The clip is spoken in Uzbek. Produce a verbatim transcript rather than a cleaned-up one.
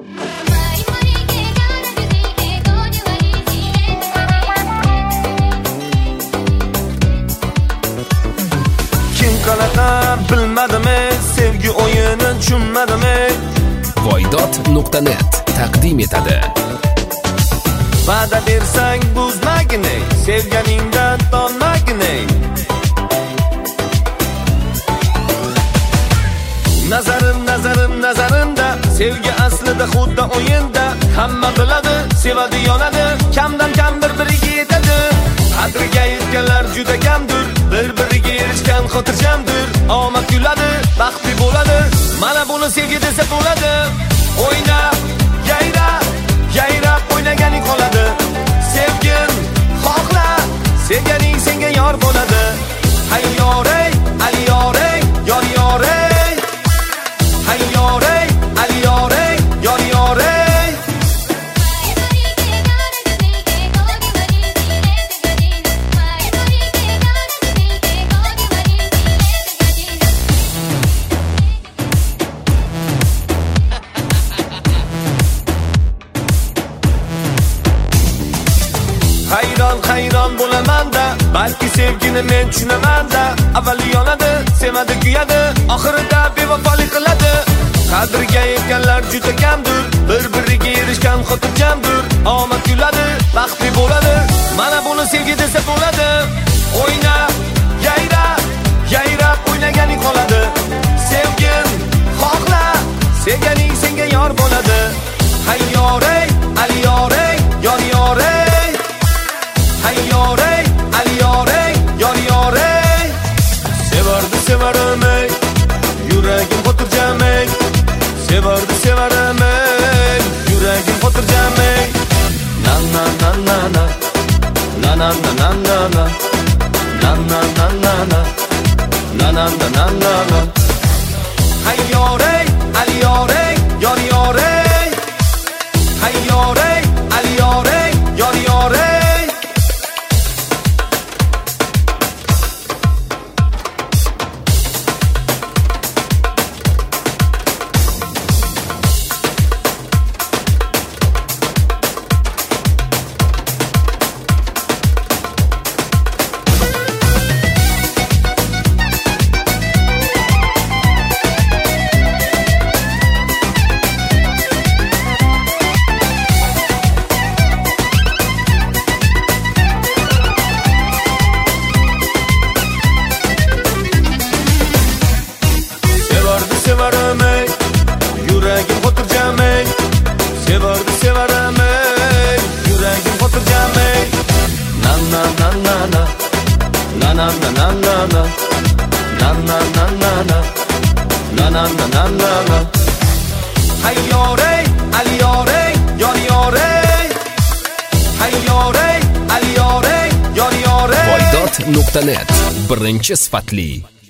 Kim qanaqa bilmadimi, sevgi o'yini tushunmadimi? voydod nuqta net taqdim etadi. Va'da bersang buzmagin, sevganingdan tonmagin. Nazarim nazarim nazarimda, sevgi aslida xuddi o'yinda. Hamma biladi, sevadi, yonadi, kamdan kam bir-biriga yetadi. Qadriga yetganlar juda kamdir, bir-biriga erishgan xotirjamdir. Omad kuladi, baxtli bo'ladi, mana buni sevgi desa bo'ladi. O'yna, yayra, yayrab o'ynaganing qoladi. Sevgin, xohla, sevganing senga yor bo'ladi. Hayyorey, aliyorey, yor yorey. Hayyorey, aliyorey, yor yorey. Hayron hayron bo'laman-da, balki sevgini men tushunaman-da. Avvali yonadi, sevadi, kuyadi, oxirida bevafolik qiladi. Qadriga yetganlar juda kamdir, bir-biriga erishgan xotirjamdir. Omad kuladi, baxtli bo'ladi, mana buni sevgi desa bo'ladi. O'yna, yayra, yayrab o'ynaganing qoladi. Sevgin, xohla, sevganing senga yor bo'ladi. Hayyorey, aliyorey, yor yorey. Hayyorey, aliyorey, yor yorey. Sevardi sevarim ey, yuragim xotirjam ey. Sevardi sevarim ey, yuragim xotirjam ey. Na na na na na, na na na na na na, na na na na na, na na na na na na. Hayyorey, aliyorey, yor yorey. Hayyorey, aliyorey, yor yorey. Sevarim ey, yuragim xotirjam ey. Sevardi sevarim ey, yuragim xotirjam ey. Na na na na na, na na na na na na, na na na na na, na na na na na na. Hayyorey, aliyorey, yor yorey. Hayyorey, aliyorey, yor yorey. voydod nuqta net birinchi sifatli